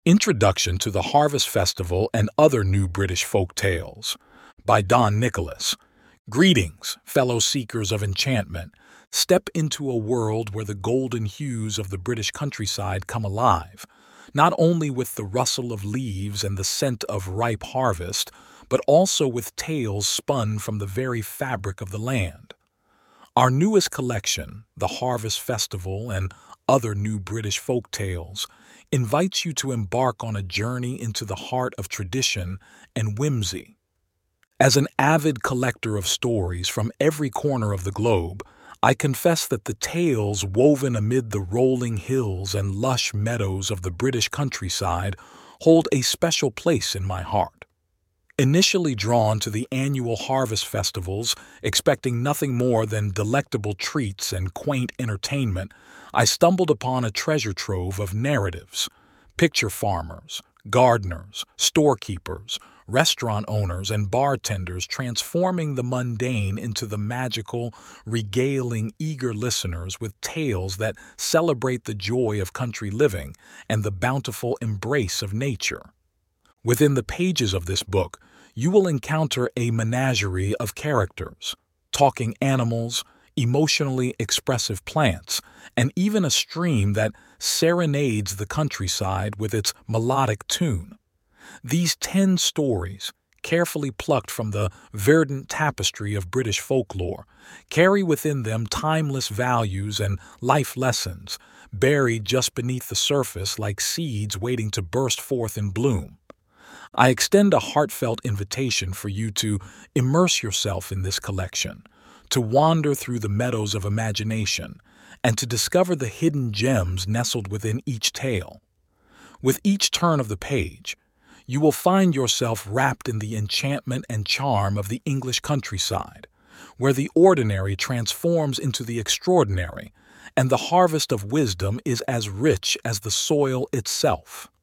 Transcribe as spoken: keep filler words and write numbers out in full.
Introduction to the Harvest Festival and Other New British Folk Tales by Don Nicholas. Greetings, fellow seekers of enchantment. Step into a world where the golden hues of the British countryside come alive, not only with the rustle of leaves and the scent of ripe harvest, but also with tales spun from the very fabric of the land. Our newest collection, The Harvest Festival and Other New British Folk Tales, invites you to embark on a journey into the heart of tradition and whimsy. As an avid collector of stories from every corner of the globe, I confess that the tales woven amid the rolling hills and lush meadows of the British countryside hold a special place in my heart. Initially drawn to the annual harvest festivals, expecting nothing more than delectable treats and quaint entertainment, I stumbled upon a treasure trove of narratives. Picture farmers, gardeners, storekeepers, restaurant owners, and bartenders transforming the mundane into the magical, regaling eager listeners with tales that celebrate the joy of country living and the bountiful embrace of nature. Within the pages of this book, you will encounter a menagerie of characters, talking animals, emotionally expressive plants, and even a stream that serenades the countryside with its melodic tune. These ten stories, carefully plucked from the verdant tapestry of British folklore, carry within them timeless values and life lessons, buried just beneath the surface like seeds waiting to burst forth in bloom. I extend a heartfelt invitation for you to immerse yourself in this collection, to wander through the meadows of imagination, and to discover the hidden gems nestled within each tale. With each turn of the page, you will find yourself wrapped in the enchantment and charm of the English countryside, where the ordinary transforms into the extraordinary, and the harvest of wisdom is as rich as the soil itself.